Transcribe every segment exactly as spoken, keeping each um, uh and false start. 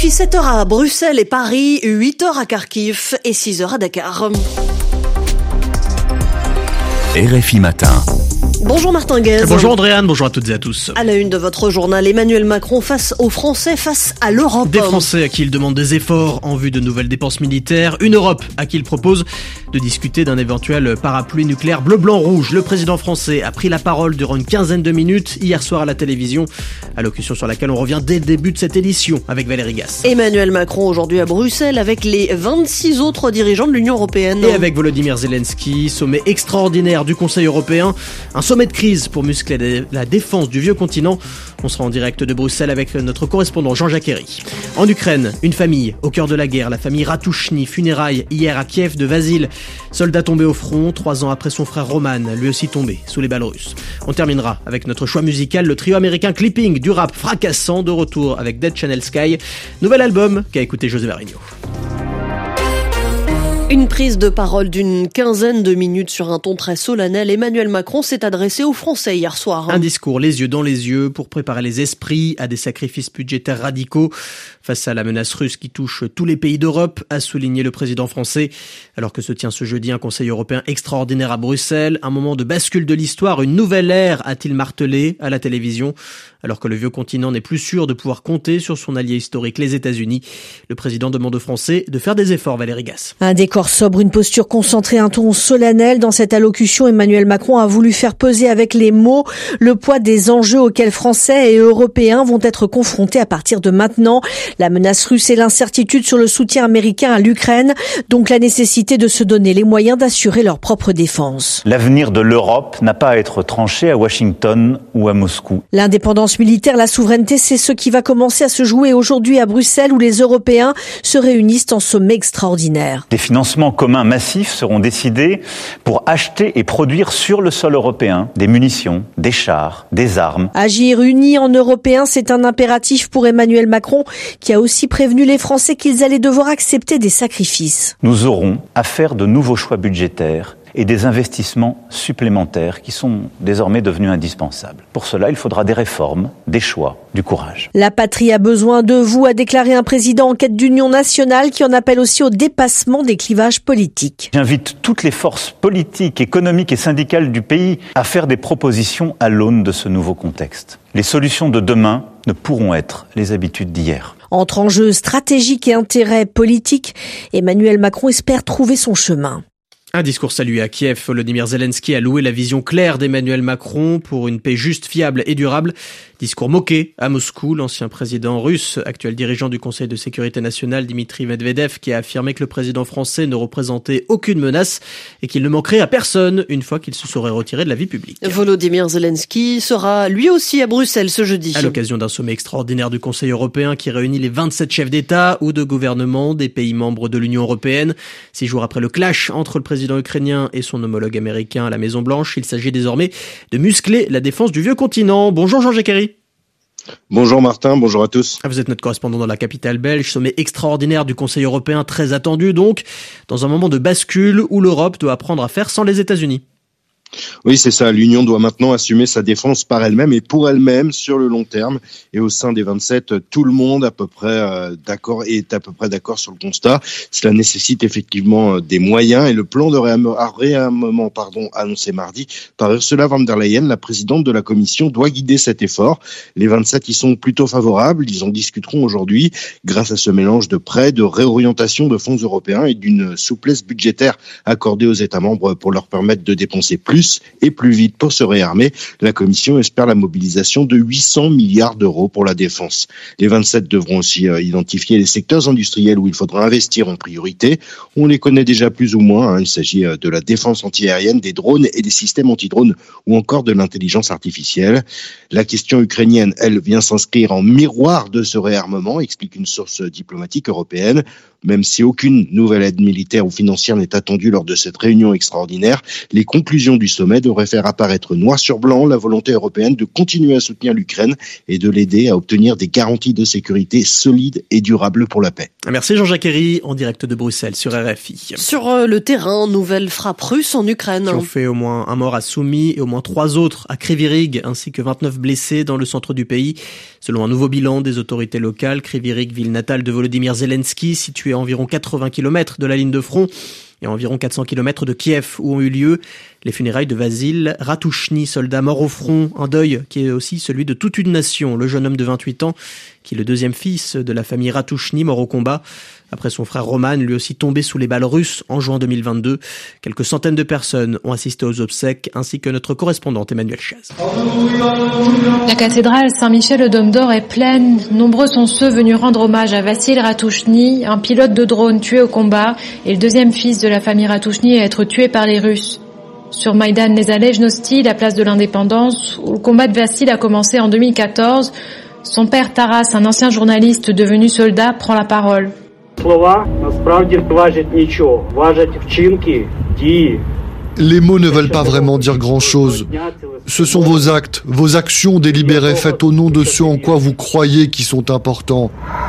suffit sept heures à Bruxelles et Paris, huit heures à Kharkiv et six heures à Dakar. R F I Matin. Bonjour Martin Guez. Bonjour Andréane, bonjour à toutes et à tous. À la une de votre journal, Emmanuel Macron face aux Français, face à l'Europe. Des Français à qui il demande des efforts en vue de nouvelles dépenses militaires. Une Europe à qui il propose de discuter d'un éventuel parapluie nucléaire bleu-blanc-rouge. Le président français a pris la parole durant une quinzaine de minutes hier soir à la télévision. Allocution sur laquelle on revient dès le début de cette édition avec Valérie Gasse. Emmanuel Macron aujourd'hui à Bruxelles avec les vingt-six autres dirigeants de l'Union européenne. Et avec Volodymyr Zelensky, sommet extraordinaire du Conseil européen. Un sommet de crise pour muscler la défense du vieux continent. On sera en direct de Bruxelles avec notre correspondant Jean-Jacques Herry. En Ukraine, une famille au cœur de la guerre, la famille Ratouchny, funérailles hier à Kiev de Vasil. Soldat tombé au front, trois ans après son frère Roman, lui aussi tombé sous les balles russes. On terminera avec notre choix musical, le trio américain Clipping, du rap fracassant, de retour avec Dead Channel Sky. Nouvel album qu'a écouté José Varigno. Une prise de parole d'une quinzaine de minutes sur un ton très solennel. Emmanuel Macron s'est adressé aux Français hier soir. Un discours les yeux dans les yeux pour préparer les esprits à des sacrifices budgétaires radicaux face à la menace russe qui touche tous les pays d'Europe, a souligné le président français. Alors que se tient ce jeudi un Conseil européen extraordinaire à Bruxelles, un moment de bascule de l'histoire, une nouvelle ère, a-t-il martelé à la télévision. Alors que le vieux continent n'est plus sûr de pouvoir compter sur son allié historique, les États-Unis, le président demande aux Français de faire des efforts, Valérie Gasse. Un décor sobre, une posture concentrée, un ton solennel. Dans cette allocution, Emmanuel Macron a voulu faire peser avec les mots le poids des enjeux auxquels Français et Européens vont être confrontés à partir de maintenant. La menace russe et l'incertitude sur le soutien américain à l'Ukraine, donc la nécessité de se donner les moyens d'assurer leur propre défense. L'avenir de l'Europe n'a pas à être tranché à Washington ou à Moscou. L'indépendance militaire, la souveraineté, c'est ce qui va commencer à se jouer aujourd'hui à Bruxelles où les Européens se réunissent en sommet extraordinaire. Des financements communs massifs seront décidés pour acheter et produire sur le sol européen des munitions, des chars, des armes. Agir unis en Européens, c'est un impératif pour Emmanuel Macron qui a aussi prévenu les Français qu'ils allaient devoir accepter des sacrifices. Nous aurons à faire de nouveaux choix budgétaires et des investissements supplémentaires qui sont désormais devenus indispensables. Pour cela, il faudra des réformes, des choix, du courage. La patrie a besoin de vous, a déclaré un président en quête d'union nationale qui en appelle aussi au dépassement des clivages politiques. J'invite toutes les forces politiques, économiques et syndicales du pays à faire des propositions à l'aune de ce nouveau contexte. Les solutions de demain ne pourront être les habitudes d'hier. Entre enjeux stratégiques et intérêts politiques, Emmanuel Macron espère trouver son chemin. Un discours salué à Kiev, Volodymyr Zelensky a loué la vision claire d'Emmanuel Macron pour une paix juste, fiable et durable. Discours moqué à Moscou, l'ancien président russe, actuel dirigeant du Conseil de sécurité nationale, Dmitri Medvedev, qui a affirmé que le président français ne représentait aucune menace et qu'il ne manquerait à personne une fois qu'il se serait retiré de la vie publique. Volodymyr Zelensky sera lui aussi à Bruxelles ce jeudi. À l'occasion d'un sommet extraordinaire du Conseil européen qui réunit les vingt-sept chefs d'État ou de gouvernement des pays membres de l'Union européenne. Six jours après le clash entre le président ukrainien et son homologue américain à la Maison-Blanche, il s'agit désormais de muscler la défense du vieux continent. Bonjour Jean-Jacques Herry. Bonjour Martin, bonjour à tous. Vous êtes notre correspondant dans la capitale belge, sommet extraordinaire du Conseil européen, très attendu donc, dans un moment de bascule où l'Europe doit apprendre à faire sans les États-Unis. Oui, c'est ça. L'Union doit maintenant assumer sa défense par elle-même et pour elle-même sur le long terme. Et au sein des vingt-sept, tout le monde à peu près euh, d'accord est à peu près d'accord sur le constat. Cela nécessite effectivement des moyens et le plan de réarmement, pardon, annoncé mardi par Ursula von der Leyen, la présidente de la Commission, doit guider cet effort. Les vingt-sept y sont plutôt favorables. Ils en discuteront aujourd'hui grâce à ce mélange de prêts, de réorientation de fonds européens et d'une souplesse budgétaire accordée aux États membres pour leur permettre de dépenser plus et plus vite pour se réarmer. La Commission espère la mobilisation de huit cents milliards d'euros pour la défense. Les vingt-sept devront aussi euh, identifier les secteurs industriels où il faudra investir en priorité. On les connaît déjà plus ou moins. Hein. Il s'agit euh, de la défense antiaérienne, des drones et des systèmes anti-drones ou encore de l'intelligence artificielle. La question ukrainienne, elle, vient s'inscrire en miroir de ce réarmement, explique une source diplomatique européenne. même si aucune nouvelle aide militaire ou financière n'est attendue lors de cette réunion extraordinaire. Les conclusions du sommet devraient faire apparaître noir sur blanc la volonté européenne de continuer à soutenir l'Ukraine et de l'aider à obtenir des garanties de sécurité solides et durables pour la paix. Merci Jean-Jacques Herry, en direct de Bruxelles sur R F I. Sur euh, le terrain, nouvelle frappe russe en Ukraine. Qui ont fait au moins un mort à Soumy et au moins trois autres à Kryvyi Rih, ainsi que vingt-neuf blessés dans le centre du pays. Selon un nouveau bilan des autorités locales, Kryvyi Rih, ville natale de Volodymyr Zelensky, située à environ quatre-vingts kilomètres de la ligne de front, et à environ quatre cents kilomètres de Kiev, où ont eu lieu les funérailles de Vasil Ratouchny, soldat mort au front, un deuil qui est aussi celui de toute une nation. Le jeune homme de vingt-huit ans, qui est le deuxième fils de la famille Ratouchny, mort au combat, après son frère Roman, lui aussi tombé sous les balles russes en juin deux mille vingt-deux. Quelques centaines de personnes ont assisté aux obsèques, ainsi que notre correspondante Emmanuel Chaz. La cathédrale Saint-Michel au Dôme d'Or est pleine. Nombreux sont ceux venus rendre hommage à Vassil Ratouchny, un pilote de drone tué au combat, et le deuxième fils de la famille Ratouchny à être tué par les Russes. Sur Maïdan Nezalejnosti, la place de l'indépendance, où le combat de Vassil a commencé en deux mille quatorze, son père Taras, un ancien journaliste devenu soldat, prend la parole. Les mots ne veulent pas vraiment dire grand-chose. Ce sont vos actes, vos actions délibérées faites au nom de ceux en quoi vous croyez qui sont importants.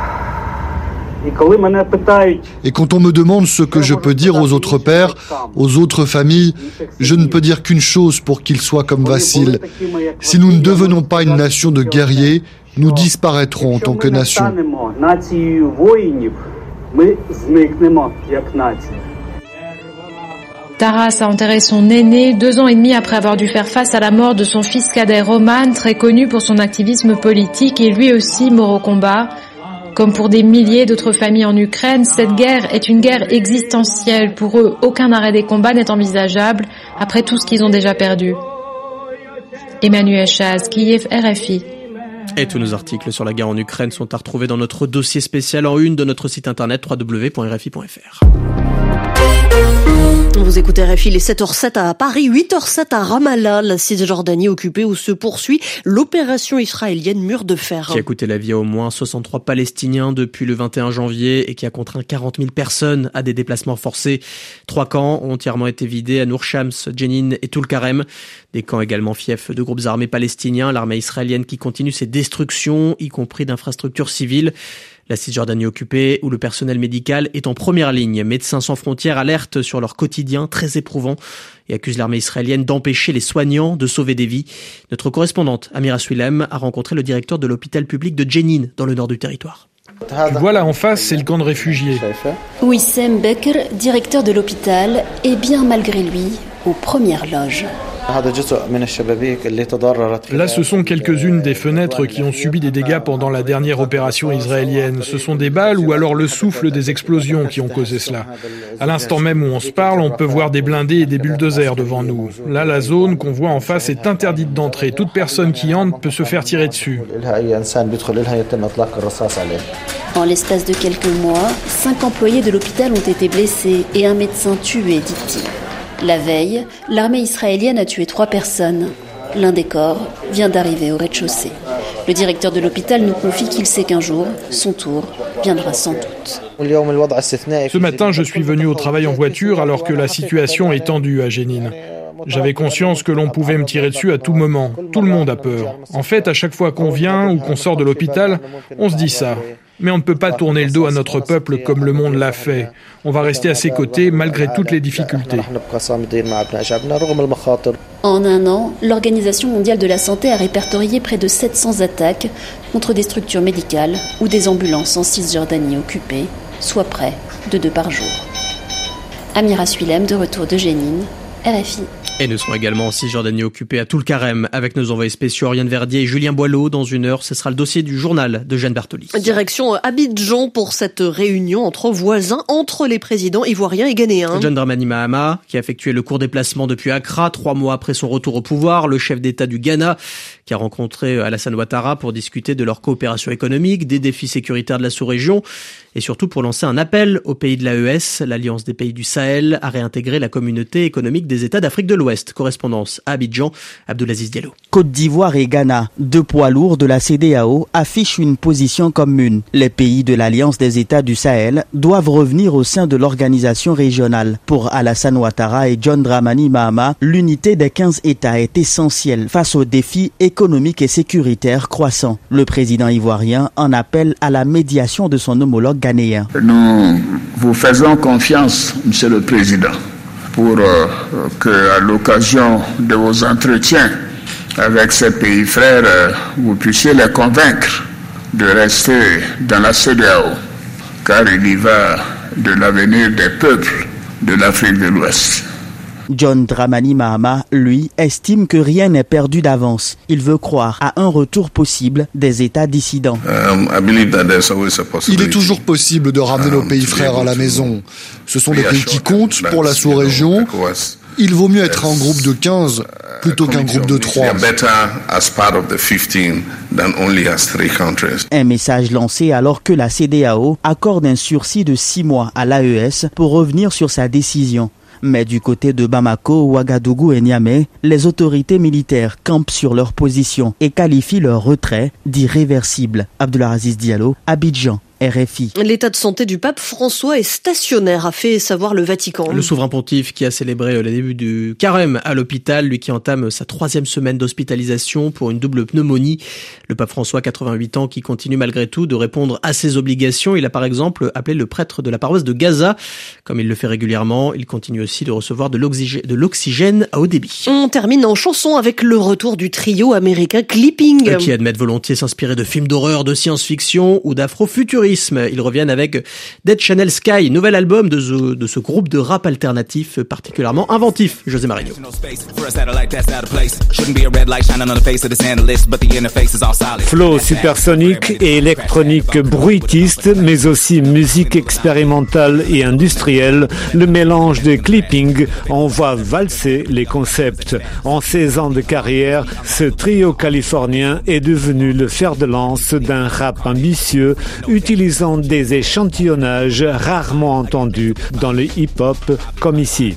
Et quand on me demande ce que je peux dire aux autres pères, aux autres familles, je ne peux dire qu'une chose pour qu'ils soient comme Vassil. Si nous ne devenons pas une nation de guerriers, nous disparaîtrons en tant que nation. Taras a enterré son aîné deux ans et demi après avoir dû faire face à la mort de son fils cadet Roman, très connu pour son activisme politique et lui aussi mort au combat. Comme pour des milliers d'autres familles en Ukraine, cette guerre est une guerre existentielle. Pour eux, aucun arrêt des combats n'est envisageable après tout ce qu'ils ont déjà perdu. Emmanuel Chaz, Kiev, R F I. Et tous nos articles sur la guerre en Ukraine sont à retrouver dans notre dossier spécial en une de notre site internet w w w point r f i point f r. Vous écoutez R F I, les sept heures sept à Paris, huit heures sept à Ramallah, la Cisjordanie occupée où se poursuit l'opération israélienne Mur de Fer. Qui a coûté la vie à au moins soixante-trois Palestiniens depuis le vingt et un janvier et qui a contraint quarante mille personnes à des déplacements forcés. Trois camps ont entièrement été vidés à Nour Shams, Jenin et Tulkarem. Des camps également fiefs de groupes armés palestiniens, l'armée israélienne qui continue ses destructions, y compris d'infrastructures civiles. La Cisjordanie occupée, où le personnel médical est en première ligne. Médecins sans frontières alertent sur leur quotidien très éprouvant et accusent l'armée israélienne d'empêcher les soignants de sauver des vies. Notre correspondante, Amira Swilem, a rencontré le directeur de l'hôpital public de Jenin, dans le nord du territoire. Tu vois là en face, c'est le camp de réfugiés. Wissem Becker, directeur de l'hôpital, est bien malgré lui aux premières loges. Là, ce sont quelques-unes des fenêtres qui ont subi des dégâts pendant la dernière opération israélienne. Ce sont des balles ou alors le souffle des explosions qui ont causé cela. À l'instant même où on se parle, on peut voir des blindés et des bulldozers devant nous. Là, la zone qu'on voit en face est interdite d'entrée. Toute personne qui entre peut se faire tirer dessus. En l'espace de quelques mois, cinq employés de l'hôpital ont été blessés et un médecin tué, dit-il. La veille, l'armée israélienne a tué trois personnes. L'un des corps vient d'arriver au rez-de-chaussée. Le directeur de l'hôpital nous confie qu'il sait qu'un jour, son tour viendra sans doute. Ce matin, je suis venu au travail en voiture alors que la situation est tendue à Jenin. J'avais conscience que l'on pouvait me tirer dessus à tout moment. Tout le monde a peur. En fait, à chaque fois qu'on vient ou qu'on sort de l'hôpital, on se dit ça. Mais on ne peut pas tourner le dos à notre peuple comme le monde l'a fait. On va rester à ses côtés malgré toutes les difficultés. En un an, l'Organisation mondiale de la santé a répertorié près de sept cents attaques contre des structures médicales ou des ambulances en Cisjordanie occupée, soit près de deux par jour. Amira Swilem, de retour de Jenin, R F I. Et nous serons également en Cisjordanie occupée à Tulkarem avec nos envoyés spéciaux Oriane Verdier et Julien Boileau. Dans une heure, ce sera le dossier du journal de Jeanne Bertoli. Direction Abidjan pour cette réunion entre voisins, entre les présidents ivoiriens et ghanéens. John Dramani Mahama, qui a effectué le court déplacement depuis Accra, trois mois après son retour au pouvoir. Le chef d'État du Ghana, qui a rencontré Alassane Ouattara pour discuter de leur coopération économique, des défis sécuritaires de la sous-région et surtout pour lancer un appel aux pays de l'A E S, l'Alliance des pays du Sahel, à réintégrer la communauté économique des des États d'Afrique de l'Ouest. Correspondance à Abidjan, Abdoulaziz Diallo. Côte d'Ivoire et Ghana, deux poids lourds de la C E D A O, affichent une position commune. Les pays de l'Alliance des États du Sahel doivent revenir au sein de l'organisation régionale. Pour Alassane Ouattara et John Dramani Mahama, l'unité des quinze États est essentielle face aux défis économiques et sécuritaires croissants. Le président ivoirien en appelle à la médiation de son homologue ghanéen. Nous vous faisons confiance, Monsieur le Président, pour euh, que, à l'occasion de vos entretiens avec ces pays frères, euh, vous puissiez les convaincre de rester dans la C E D A O, car il y va de l'avenir des peuples de l'Afrique de l'Ouest. John Dramani Mahama, lui, estime que rien n'est perdu d'avance. Il veut croire à un retour possible des États dissidents. Um, Il est toujours possible de ramener nos pays frères à la maison. Ce sont des pays qui comptent pour la sous-région. Il vaut mieux être un groupe de quinze plutôt qu'un groupe de trois. Un message lancé alors que la C E D A O accorde un sursis de six mois à l'A E S pour revenir sur sa décision. Mais du côté de Bamako, Ouagadougou et Niamey, les autorités militaires campent sur leur position et qualifient leur retrait d'irréversible. Abdoulaziz Diallo, Abidjan. R F I. L'état de santé du pape François est stationnaire, a fait savoir le Vatican. Le souverain pontife qui a célébré le début du carême à l'hôpital, lui qui entame sa troisième semaine d'hospitalisation pour une double pneumonie. Le pape François, quatre-vingt-huit ans, qui continue malgré tout de répondre à ses obligations. Il a par exemple appelé le prêtre de la paroisse de Gaza. Comme il le fait régulièrement, il continue aussi de recevoir de l'oxygène, de l'oxygène à haut débit. On termine en chanson avec le retour du trio américain Clipping. Qui admettent volontiers s'inspirer de films d'horreur, de science-fiction ou d'afrofuturisme. Ils reviennent avec Dead Channel Sky, nouvel album de ce, de ce groupe de rap alternatif particulièrement inventif. José Marino. Flow supersonique et électronique bruitiste, mais aussi musique expérimentale et industrielle, le mélange de Clipping envoie valser les concepts. En seize ans de carrière, ce trio californien est devenu le fer de lance d'un rap ambitieux, utilisant des échantillonnages rarement entendus dans le hip-hop comme ici.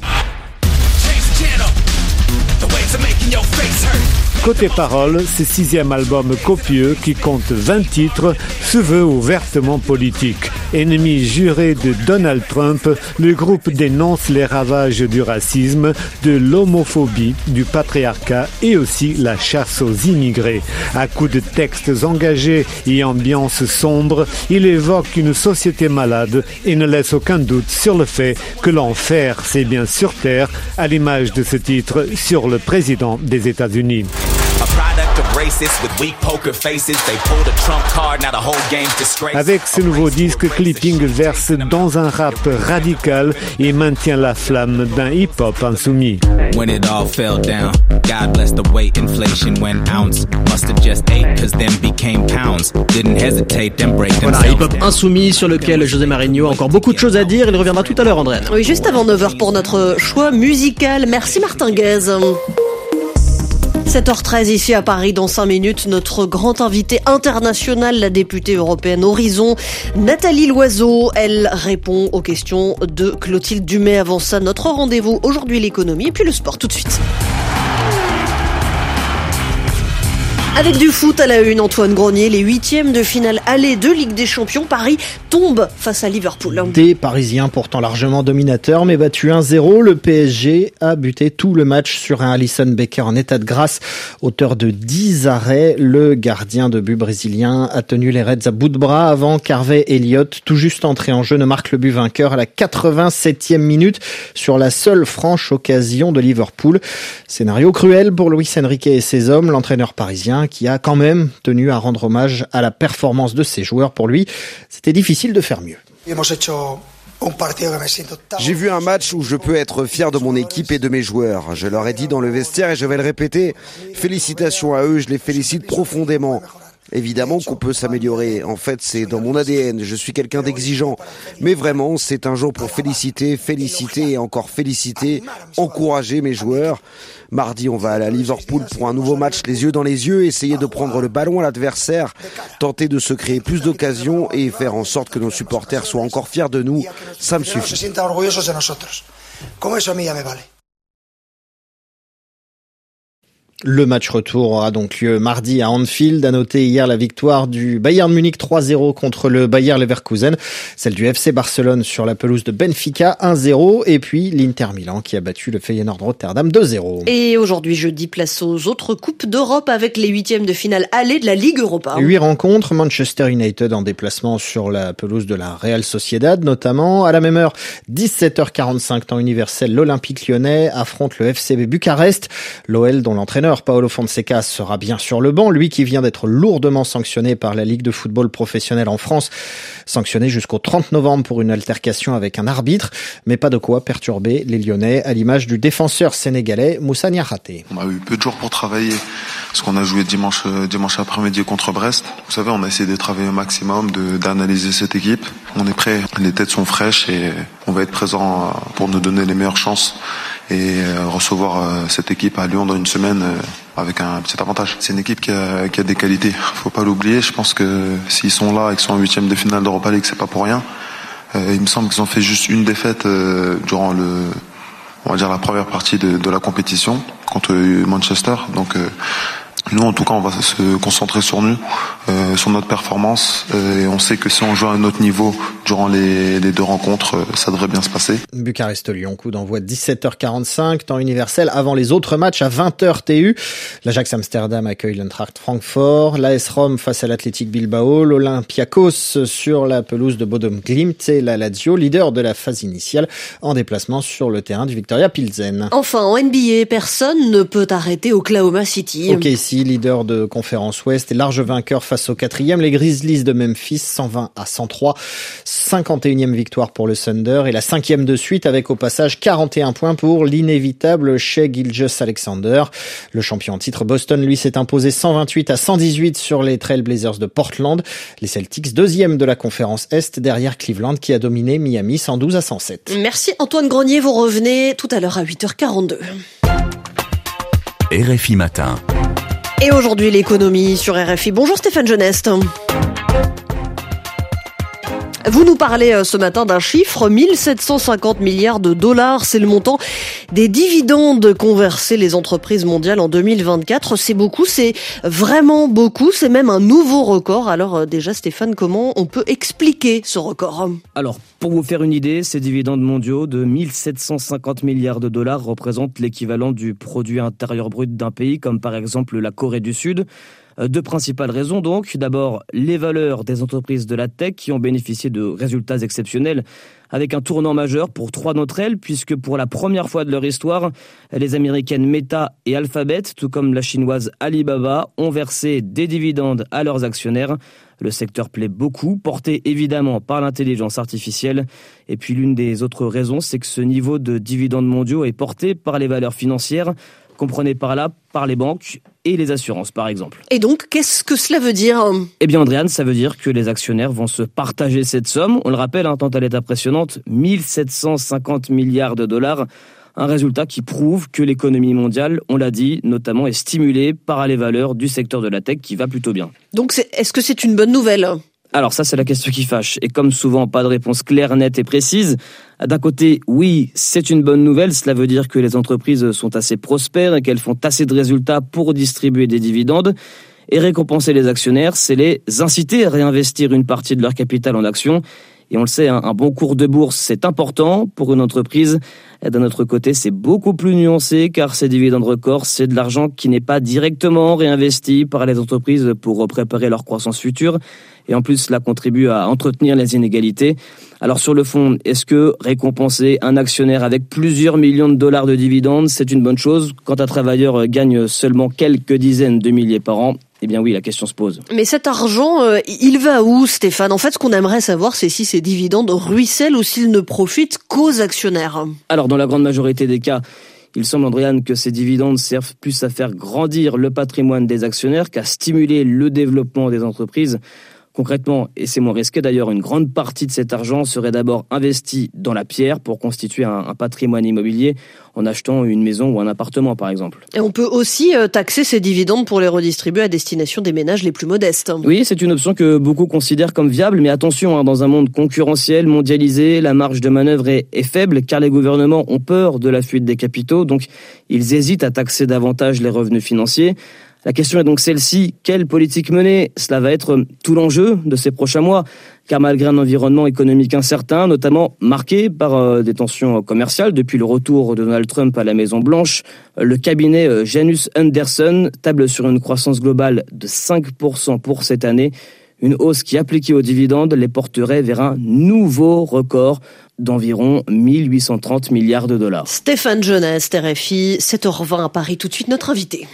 Côté paroles, ce sixième album copieux qui compte vingt titres se veut ouvertement politique. Ennemi juré de Donald Trump, le groupe dénonce les ravages du racisme, de l'homophobie, du patriarcat et aussi la chasse aux immigrés. À coups de textes engagés et ambiance sombre, il évoque une société malade et ne laisse aucun doute sur le fait que l'enfer c'est bien sur terre, à l'image de ce titre sur le président des États-Unis. Avec ce nouveau disque, Clipping verse dans un rap radical et maintient la flamme d'un hip-hop insoumis. Voilà, hip-hop insoumis sur lequel José Marino a encore beaucoup de choses à dire. Il reviendra tout à l'heure, André. Oui, juste avant neuf heures pour notre choix musical. Merci Martin Guez. sept heures treize ici à Paris, dans cinq minutes, notre grand invité international, la députée européenne Horizon, Nathalie Loiseau. Elle répond aux questions de Clotilde Dumais. Avant ça, notre rendez-vous aujourd'hui, l'économie et puis le sport tout de suite. Avec du foot à la une, Antoine Grenier, les huitièmes de finale aller de Ligue des Champions, Paris tombe face à Liverpool. Des Parisiens pourtant largement dominateurs, mais battus un zéro. Le P S G a buté tout le match sur un Alisson Becker en état de grâce. Auteur de dix arrêts, le gardien de but brésilien a tenu les Reds à bout de bras avant qu'Harvey Elliott, tout juste entré en jeu, ne marque le but vainqueur à la quatre-vingt-septième minute sur la seule franche occasion de Liverpool. Scénario cruel pour Luis Enrique et ses hommes, l'entraîneur parisien qui a quand même tenu à rendre hommage à la performance de ses joueurs. Pour lui, c'était difficile de faire mieux. J'ai vu un match où je peux être fier de mon équipe et de mes joueurs. Je leur ai dit dans le vestiaire et je vais le répéter, félicitations à eux, je les félicite profondément. Évidemment qu'on peut s'améliorer, en fait c'est dans mon A D N, je suis quelqu'un d'exigeant, mais vraiment c'est un jour pour féliciter, féliciter et encore féliciter, encourager mes joueurs. Mardi on va aller à Liverpool pour un nouveau match les yeux dans les yeux, essayer de prendre le ballon à l'adversaire, tenter de se créer plus d'occasions et faire en sorte que nos supporters soient encore fiers de nous, ça me suffit. Le match retour aura donc lieu mardi à Anfield. À noter hier la victoire du Bayern Munich trois zéro contre le Bayer Leverkusen. Celle du F C Barcelone sur la pelouse de Benfica un zéro. Et puis l'Inter Milan qui a battu le Feyenoord Rotterdam deux zéro. Et aujourd'hui jeudi, place aux autres coupes d'Europe avec les huitièmes de finale aller de la Ligue Europa. Huit rencontres. Manchester United en déplacement sur la pelouse de la Real Sociedad notamment. À la même heure, dix-sept heures quarante-cinq temps universel, l'Olympique Lyonnais affronte le F C B Bucarest. L'O L dont l'entraîneur Paulo Fonseca sera bien sur le banc, lui qui vient d'être lourdement sanctionné par la Ligue de football professionnel en France, sanctionné jusqu'au trente novembre pour une altercation avec un arbitre, mais pas de quoi perturber les Lyonnais, à l'image du défenseur sénégalais Moussa Niakhaté. On a eu peu de jours pour travailler, parce qu'on a joué dimanche, dimanche après-midi contre Brest. Vous savez, on a essayé de travailler au maximum, de, d'analyser cette équipe. On est prêt, les têtes sont fraîches et on va être présent pour nous donner les meilleures chances et recevoir cette équipe à Lyon dans une semaine avec un petit avantage. C'est une équipe qui a, qui a des qualités, faut pas l'oublier. Je pense que s'ils sont là et qu'ils sont en huitième de finale d'Europa League, c'est pas pour rien. Euh, il me semble qu'ils ont fait juste une défaite euh, durant le, on va dire la première partie de, de la compétition contre Manchester. Donc euh, nous, en tout cas, on va se concentrer sur nous, euh, sur notre performance. Euh, et on sait que si on joue à un autre niveau durant les, les deux rencontres, euh, ça devrait bien se passer. Bucarest-Lyon, coup d'envoi dix-sept heures quarante-cinq, temps universel, avant les autres matchs à vingt heures T U. L'Ajax Amsterdam accueille l'Eintracht Francfort, l'A S Rome face à l'Athletic Bilbao, l'Olympiakos sur la pelouse de Bodø Glimt et la Lazio, leader de la phase initiale, en déplacement sur le terrain du Victoria Pilsen. Enfin, en N B A, personne ne peut arrêter Oklahoma City. O K C, leader de conférence Ouest et large vainqueur face au quatrième, les Grizzlies de Memphis, cent vingt à cent trois, cinquante et unième victoire pour le Thunder et la cinquième de suite avec au passage quarante et un points pour l'inévitable Shai Gilgeous-Alexander. Le champion en titre Boston, lui, s'est imposé cent vingt-huit à cent dix-huit sur les Trail Blazers de Portland. Les Celtics, deuxième de la conférence Est derrière Cleveland qui a dominé Miami cent douze à cent sept. Merci Antoine Grenier, vous revenez tout à l'heure à huit heures quarante-deux. R F I Matin. Et aujourd'hui, l'économie sur R F I. Bonjour Stéphane Genest. Vous nous parlez ce matin d'un chiffre, mille sept cent cinquante milliards de dollars. C'est le montant des dividendes qu'ont versés les entreprises mondiales en deux mille vingt-quatre. C'est beaucoup, c'est vraiment beaucoup, c'est même un nouveau record. Alors déjà Stéphane, comment on peut expliquer ce record ? Alors, pour vous faire une idée, ces dividendes mondiaux de mille sept cent cinquante milliards de dollars représentent l'équivalent du produit intérieur brut d'un pays, comme par exemple la Corée du Sud. Deux principales raisons donc. D'abord, les valeurs des entreprises de la tech qui ont bénéficié de résultats exceptionnels avec un tournant majeur pour trois d'entre elles, puisque pour la première fois de leur histoire, les américaines Meta et Alphabet, tout comme la chinoise Alibaba, ont versé des dividendes à leurs actionnaires. Le secteur plaît beaucoup, porté évidemment par l'intelligence artificielle. Et puis l'une des autres raisons, c'est que ce niveau de dividendes mondiaux est porté par les valeurs financières, comprenez par là par les banques et les assurances, par exemple. Et donc, qu'est-ce que cela veut dire ? Eh bien, Andréane, ça veut dire que les actionnaires vont se partager cette somme. On le rappelle, hein, tant elle est impressionnante, mille sept cent cinquante milliards de dollars. Un résultat qui prouve que l'économie mondiale, on l'a dit, notamment est stimulée par les valeurs du secteur de la tech qui va plutôt bien. Donc, c'est, est-ce que c'est une bonne nouvelle ? Alors ça, c'est la question qui fâche. Et comme souvent, pas de réponse claire, nette et précise. D'un côté, oui, c'est une bonne nouvelle. Cela veut dire que les entreprises sont assez prospères et qu'elles font assez de résultats pour distribuer des dividendes. Et récompenser les actionnaires, c'est les inciter à réinvestir une partie de leur capital en actions. Et on le sait, un bon cours de bourse, c'est important pour une entreprise. D'un autre côté, c'est beaucoup plus nuancé car ces dividendes records, c'est de l'argent qui n'est pas directement réinvesti par les entreprises pour préparer leur croissance future. Et en plus, cela contribue à entretenir les inégalités. Alors sur le fond, est-ce que récompenser un actionnaire avec plusieurs millions de dollars de dividendes, c'est une bonne chose quand un travailleur gagne seulement quelques dizaines de milliers par an ? Eh bien oui, la question se pose. Mais cet argent, euh, il va où, Stéphane ? En fait, ce qu'on aimerait savoir, c'est si ces dividendes ruissellent ou s'ils ne profitent qu'aux actionnaires. Alors, dans la grande majorité des cas, il semble, Andréane, que ces dividendes servent plus à faire grandir le patrimoine des actionnaires qu'à stimuler le développement des entreprises. Concrètement, et c'est moins risqué d'ailleurs, une grande partie de cet argent serait d'abord investi dans la pierre pour constituer un, un patrimoine immobilier en achetant une maison ou un appartement par exemple. Et on peut aussi taxer ces dividendes pour les redistribuer à destination des ménages les plus modestes. Oui, c'est une option que beaucoup considèrent comme viable, mais attention, hein, dans un monde concurrentiel, mondialisé, la marge de manœuvre est, est faible car les gouvernements ont peur de la fuite des capitaux, donc ils hésitent à taxer davantage les revenus financiers. La question est donc celle-ci, quelle politique mener ? Cela va être tout l'enjeu de ces prochains mois, car malgré un environnement économique incertain, notamment marqué par euh, des tensions commerciales depuis le retour de Donald Trump à la Maison-Blanche, le cabinet euh, Janus Henderson table sur une croissance globale de cinq pour cent pour cette année, une hausse qui, appliquée aux dividendes, les porterait vers un nouveau record d'environ mille huit cent trente milliards de dollars. Stéphane Jeunesse, R F I, sept heures vingt à Paris, tout de suite notre invité.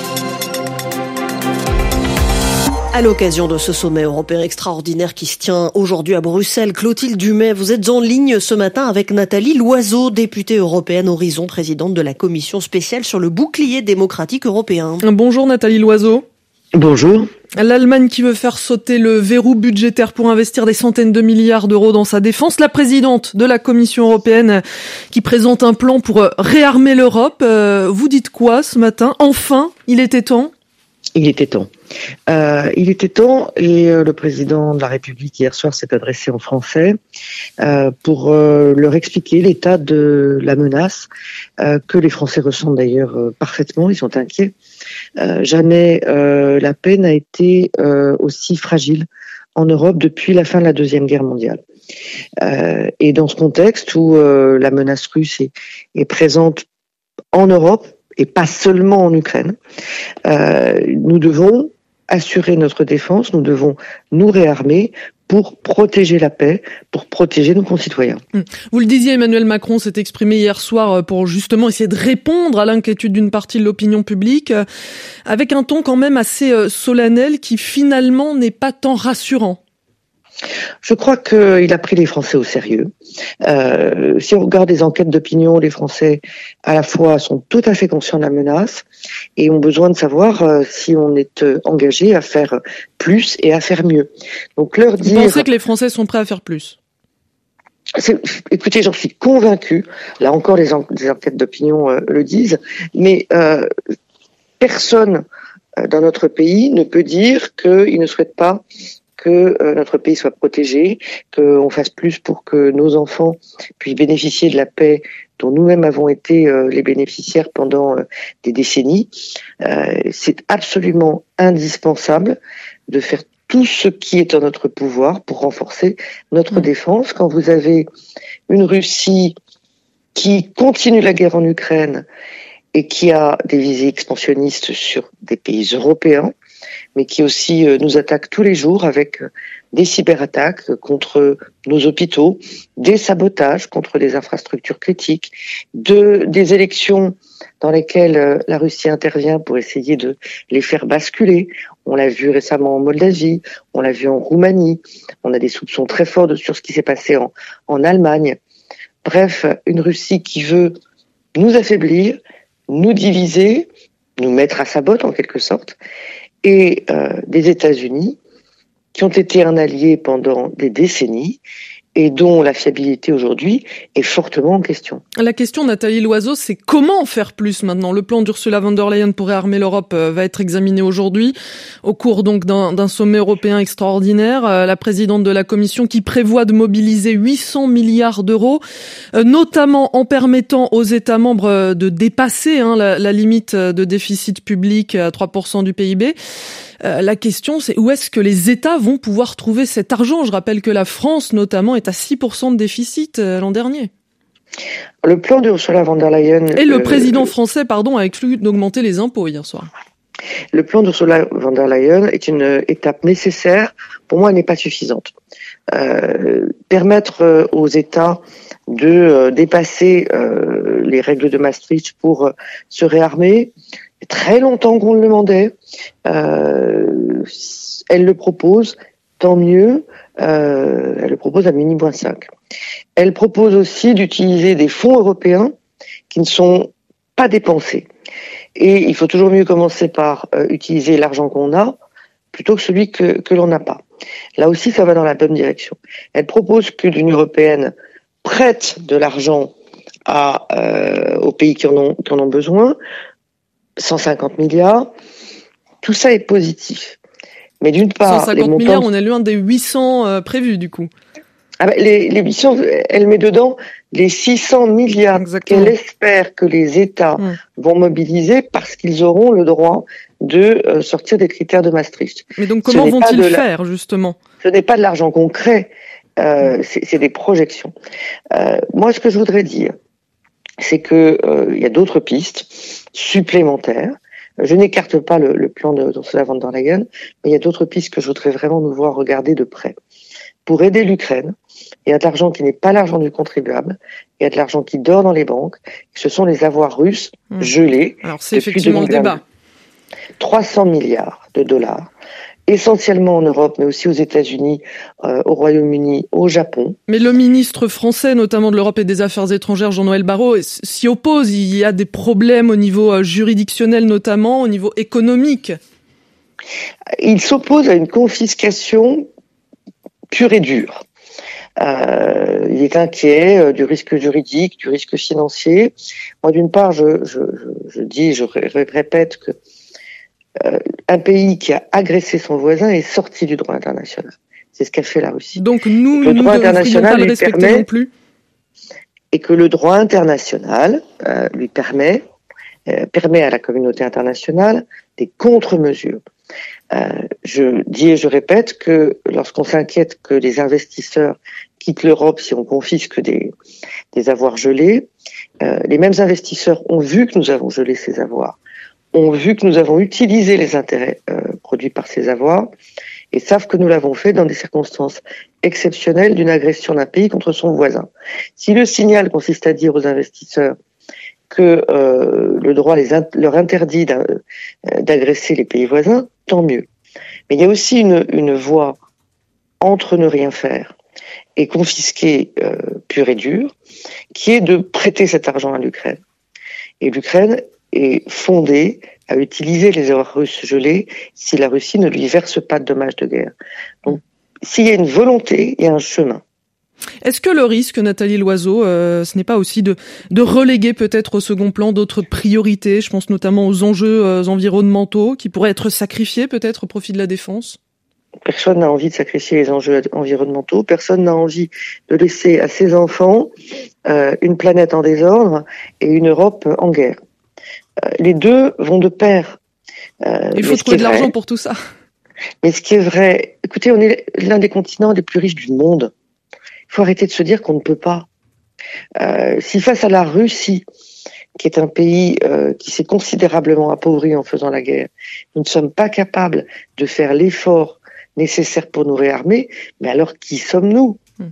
À l'occasion de ce sommet européen extraordinaire qui se tient aujourd'hui à Bruxelles, Clotilde Dumais, vous êtes en ligne ce matin avec Nathalie Loiseau, députée européenne Horizon, présidente de la commission spéciale sur le bouclier démocratique européen. Bonjour Nathalie Loiseau. Bonjour. L'Allemagne qui veut faire sauter le verrou budgétaire pour investir des centaines de milliards d'euros dans sa défense. La présidente de la Commission européenne qui présente un plan pour réarmer l'Europe. Vous dites quoi ce matin ? Enfin, il était temps ? Il était temps. Euh, il était temps et euh, le président de la République hier soir s'est adressé en français euh, pour euh, leur expliquer l'état de la menace euh, que les Français ressentent d'ailleurs euh, parfaitement. Ils sont inquiets. Euh, jamais euh, la paix n'a été euh, aussi fragile en Europe depuis la fin de la Deuxième Guerre mondiale. Euh, et dans ce contexte où euh, la menace russe est, est présente en Europe, et pas seulement en Ukraine, euh, nous devons assurer notre défense, nous devons nous réarmer pour protéger la paix, pour protéger nos concitoyens. Vous le disiez, Emmanuel Macron s'est exprimé hier soir pour justement essayer de répondre à l'inquiétude d'une partie de l'opinion publique, avec un ton quand même assez solennel qui finalement n'est pas tant rassurant. Je crois qu'il a pris les Français au sérieux. Euh, si on regarde les enquêtes d'opinion, les Français à la fois sont tout à fait conscients de la menace et ont besoin de savoir euh, si on est euh, engagé à faire plus et à faire mieux. Donc leur dire. Vous pensez que les Français sont prêts à faire plus ? C'est, écoutez, j'en suis convaincu. Là encore, les, en, les enquêtes d'opinion euh, le disent, mais euh, personne euh, dans notre pays ne peut dire qu'il ne souhaite pas que euh, notre pays soit protégé, qu'on fasse plus pour que nos enfants puissent bénéficier de la paix dont nous-mêmes avons été euh, les bénéficiaires pendant euh, des décennies. Euh, c'est absolument indispensable de faire tout ce qui est en notre pouvoir pour renforcer notre mmh. défense. Quand vous avez une Russie qui continue la guerre en Ukraine et qui a des visées expansionnistes sur des pays européens, mais qui aussi euh, nous attaque tous les jours avec euh, des cyberattaques contre nos hôpitaux, des sabotages contre des infrastructures critiques, de, des élections dans lesquelles euh, la Russie intervient pour essayer de les faire basculer. On l'a vu récemment en Moldavie, on l'a vu en Roumanie, on a des soupçons très forts de, sur ce qui s'est passé en, en Allemagne. Bref, une Russie qui veut nous affaiblir, nous diviser, nous mettre à sa botte en quelque sorte, et euh, des États-Unis qui ont été un allié pendant des décennies et dont la fiabilité aujourd'hui est fortement en question. La question, Nathalie Loiseau, c'est comment faire plus maintenant ? Le plan d'Ursula von der Leyen pour réarmer l'Europe va être examiné aujourd'hui au cours donc d'un, d'un sommet européen extraordinaire. La présidente de la Commission qui prévoit de mobiliser huit cents milliards d'euros, notamment en permettant aux États membres de dépasser hein, la, la limite de déficit public à trois pour cent du P I B. Euh, la question, c'est où est-ce que les États vont pouvoir trouver cet argent ? Je rappelle que la France, notamment, est à six pour cent de déficit euh, l'an dernier. Le plan d'Ursula von der Leyen... Et le euh, président français, pardon, a exclu d'augmenter les impôts hier soir. Le plan d'Ursula von der Leyen est une étape nécessaire. Pour moi, elle n'est pas suffisante. Euh, permettre euh, aux États de euh, dépasser euh, les règles de Maastricht pour euh, se réarmer... Très longtemps qu'on le demandait, euh, elle le propose, tant mieux, euh, elle le propose à mini moins cinq. Elle propose aussi d'utiliser des fonds européens qui ne sont pas dépensés. Et il faut toujours mieux commencer par euh, utiliser l'argent qu'on a plutôt que celui que, que l'on n'a pas. Là aussi, ça va dans la bonne direction. Elle propose que l'Union européenne prête de l'argent à, euh, aux pays qui en ont, qui en ont besoin, cent cinquante milliards. Tout ça est positif. Mais d'une part, cent cinquante les montants... milliards, on est loin des huit cents euh, prévus, du coup. Ah ben, les, les huit cents, elle met dedans les six cents milliards Exactement. Qu'elle espère que les États mmh. vont mobiliser parce qu'ils auront le droit de euh, sortir des critères de Maastricht. Mais donc comment vont-ils la... faire, justement ? Ce n'est pas de l'argent concret, euh, mmh. c'est, c'est des projections. Euh, moi, ce que je voudrais dire, c'est que euh, il y a d'autres pistes supplémentaires. Je n'écarte pas le, le plan de Ursula von der Leyen, mais il y a d'autres pistes que je voudrais vraiment nous voir regarder de près. Pour aider l'Ukraine, il y a de l'argent qui n'est pas l'argent du contribuable, il y a de l'argent qui dort dans les banques, ce sont les avoirs russes mmh. gelés. Alors c'est effectivement le débat. trois cents milliards de dollars, essentiellement en Europe, mais aussi aux États-Unis, euh, au Royaume-Uni, au Japon. Mais le ministre français, notamment de l'Europe et des Affaires étrangères, Jean-Noël Barrot, s'y oppose. Il y a des problèmes au niveau juridictionnel, notamment au niveau économique. Il s'oppose à une confiscation pure et dure. Euh, il est inquiet euh, du risque juridique, du risque financier. Moi, d'une part, je, je, je, je dis, je ré- répète que euh, un pays qui a agressé son voisin est sorti du droit international. C'est ce qu'a fait la Russie. Donc nous, le nous droit ne devrions pas le respecter permet, non plus. Et que le droit international euh, lui permet, euh, permet à la communauté internationale des contre-mesures. Euh, je dis et je répète que lorsqu'on s'inquiète que les investisseurs quittent l'Europe si on confisque des, des avoirs gelés, euh, les mêmes investisseurs ont vu que nous avons gelé ces avoirs, ont vu que nous avons utilisé les intérêts euh, produits par ces avoirs et savent que nous l'avons fait dans des circonstances exceptionnelles d'une agression d'un pays contre son voisin. Si le signal consiste à dire aux investisseurs que euh, le droit les in- leur interdit d'a- d'agresser les pays voisins, tant mieux. Mais il y a aussi une, une voie entre ne rien faire et confisquer euh, pur et dur, qui est de prêter cet argent à l'Ukraine. Et l'Ukraine est fondée à utiliser les avoirs russes gelés si la Russie ne lui verse pas de dommages de guerre. Donc, s'il y a une volonté, il y a un chemin. Est-ce que le risque, Nathalie Loiseau, euh, ce n'est pas aussi de, de reléguer peut-être au second plan d'autres priorités ? Je pense notamment aux enjeux euh, environnementaux qui pourraient être sacrifiés peut-être au profit de la défense ? Personne n'a envie de sacrifier les enjeux environnementaux. Personne n'a envie de laisser à ses enfants euh, une planète en désordre et une Europe en guerre. Euh, les deux vont de pair. Euh, Il faut trouver de l'argent pour tout ça. Mais ce qui est vrai, écoutez, on est l'un des continents les plus riches du monde. Il faut arrêter de se dire qu'on ne peut pas. Euh, si face à la Russie, qui est un pays euh, qui s'est considérablement appauvri en faisant la guerre, nous ne sommes pas capables de faire l'effort nécessaire pour nous réarmer, mais alors qui sommes-nous ? mmh.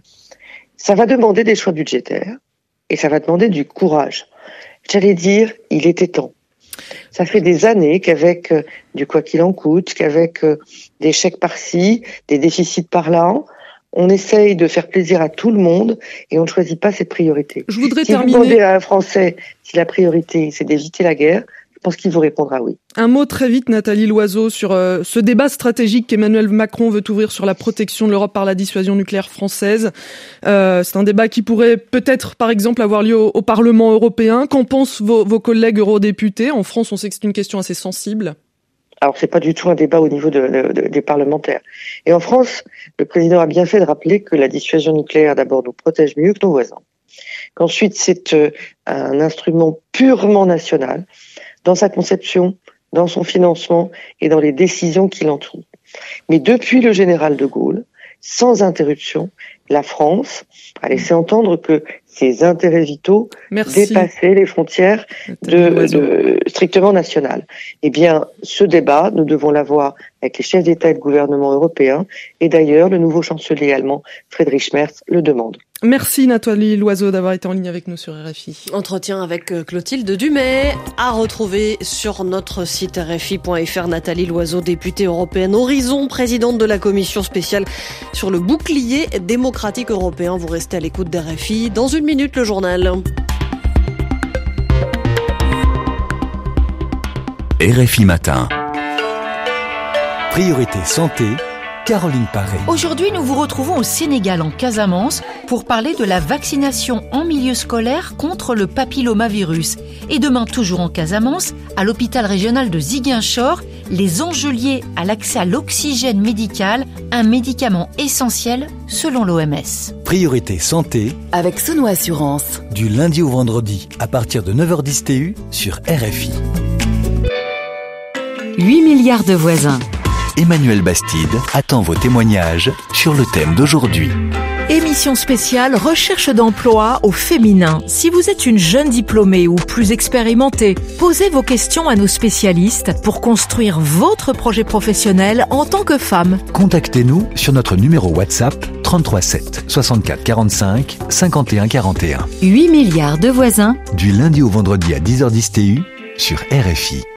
Ça va demander des choix budgétaires et ça va demander du courage. J'allais dire, il était temps. Ça fait des années qu'avec euh, du quoi qu'il en coûte, qu'avec euh, des chèques par-ci, des déficits par-là, on essaye de faire plaisir à tout le monde et on ne choisit pas ses priorités. Je voudrais si terminer... vous demandez à un Français si la priorité c'est d'éviter la guerre, je pense qu'il vous répondra oui. Un mot très vite, Nathalie Loiseau, sur euh, ce débat stratégique qu'Emmanuel Macron veut ouvrir sur la protection de l'Europe par la dissuasion nucléaire française. Euh, c'est un débat qui pourrait peut-être, par exemple, avoir lieu au, au Parlement européen. Qu'en pensent vos, vos collègues eurodéputés ? En France, on sait que c'est une question assez sensible. Alors, c'est pas du tout un débat au niveau de, de, de, des parlementaires. Et en France, le président a bien fait de rappeler que la dissuasion nucléaire, d'abord, nous protège mieux que nos voisins. Qu'ensuite, c'est euh, un instrument purement national, dans sa conception, dans son financement et dans les décisions qui l'entourent. Mais depuis le général de Gaulle, sans interruption, la France a laissé entendre que ses intérêts vitaux Merci. dépassaient les frontières de, de strictement nationales. Eh bien, ce débat, nous devons l'avoir avec les chefs d'État et de gouvernement européens, et d'ailleurs, le nouveau chancelier allemand, Friedrich Merz, le demande. Merci Nathalie Loiseau d'avoir été en ligne avec nous sur R F I. Entretien avec Clotilde Dumais, à retrouver sur notre site R F I point F R. Nathalie Loiseau, députée européenne Horizon, présidente de la commission spéciale sur le bouclier démocratique européen. Vous restez à l'écoute d'R F I. Dans une minute, le journal. R F I Matin. Priorité santé, Caroline Paré. Aujourd'hui, nous vous retrouvons au Sénégal, en Casamance, pour parler de la vaccination en milieu scolaire contre le papillomavirus. Et demain, toujours en Casamance, à l'hôpital régional de Ziguinchor, les enjeux liés à l'accès à l'oxygène médical, un médicament essentiel selon l'O M S. Priorité santé, avec Sono Assurance. Du lundi au vendredi, à partir de neuf heures dix T U sur R F I. huit milliards de voisins. Emmanuel Bastide attend vos témoignages sur le thème d'aujourd'hui. Émission spéciale recherche d'emploi au féminin. Si vous êtes une jeune diplômée ou plus expérimentée, posez vos questions à nos spécialistes pour construire votre projet professionnel en tant que femme. Contactez-nous sur notre numéro WhatsApp trente-trois sept soixante-quatre quarante-cinq cinquante et un quarante et un. huit milliards de voisins. Du lundi au vendredi à dix heures dix T U sur R F I.